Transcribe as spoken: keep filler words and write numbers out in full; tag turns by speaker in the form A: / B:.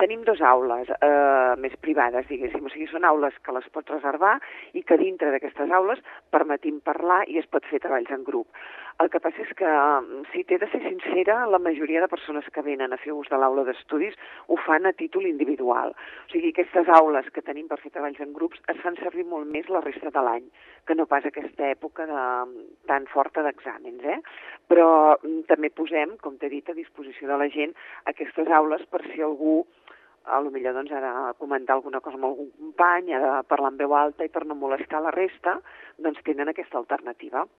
A: tenim dues aules eh, més privades, diguéssim, o sigui, són aules que les pots reservar i que dintre d'aquestes aules permetim parlar i es pot fer treballs en grup. El que passa és que, si t'he de ser sincera, la majoria de persones que venen a fer ús de l'aula d'estudis ho fan a títol individual. O sigui, aquestes aules que tenim per fer treballs en grups es fan servir molt més la resta de l'any, que no pas aquesta època de, tan forta d'exàmens, eh? Però també posem, com t'he dit, a disposició de la gent aquestes aules per si algú a lo millor doncs, ha de comentar alguna cosa amb algun company, ha de parlar en veu alta i per no molestar la resta, doncs tenen aquesta alternativa.